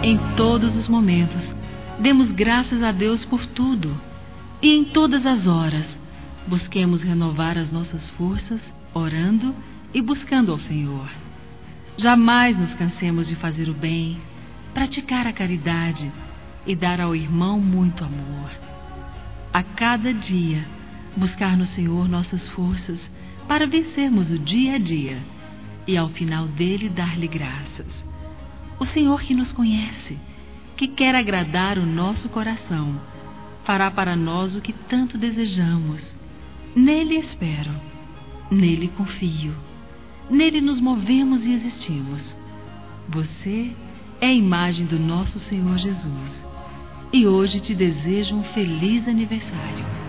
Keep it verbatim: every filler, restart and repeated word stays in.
Em todos os momentos, demos graças a Deus por tudo. E em todas as horas, busquemos renovar as nossas forças, orando e buscando ao Senhor. Jamais nos cansemos de fazer o bem, praticar a caridade e dar ao irmão muito amor. A cada dia, buscar no Senhor nossas forças para vencermos o dia a dia e ao final dele dar-lhe graças. O Senhor que nos conhece, que quer agradar o nosso coração, fará para nós o que tanto desejamos. Nele espero, nele confio, nele nos movemos e existimos. Você é a imagem do nosso Senhor Jesus. E hoje te desejo um feliz aniversário.